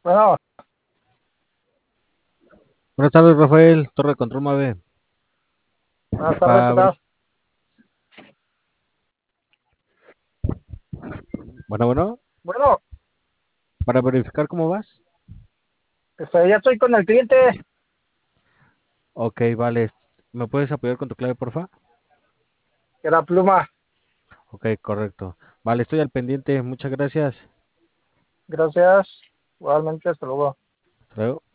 Bueno, Buenas tardes, Rafael, Torre de Control Mave. buenas tardes, Para, ¿qué tal? bueno, Bueno, para verificar cómo vas. ya estoy con el cliente, Ok, vale. ¿Me puedes apoyar con tu clave, porfa? que era Pluma. Ok, correcto. Vale, estoy al pendiente. Muchas gracias. Gracias. Igualmente, hasta luego. Hasta luego.